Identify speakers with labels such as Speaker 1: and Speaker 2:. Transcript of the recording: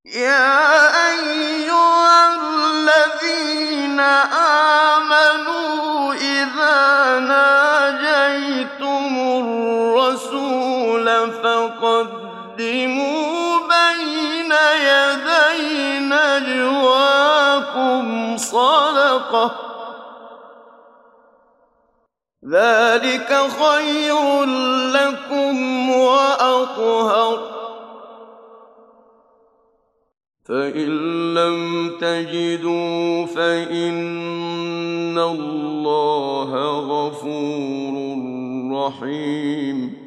Speaker 1: يَا أَيُّهَا الَّذِينَ آمَنُوا إِذَا نَاجَيْتُمُ الرَّسُولَ فَقَدِّمُوا بَيْنَ يَدَيْ نَجْوَاكُمْ صَدَقَةً ۚ ذَٰلِكَ خَيْرٌ لَّكُمْ وَأَطْهَرُ ۚ فَإِن لَّمْ تَجِدُوا فَإِنَّ اللَّهَ غَفُورٌ رَّحِيمٌ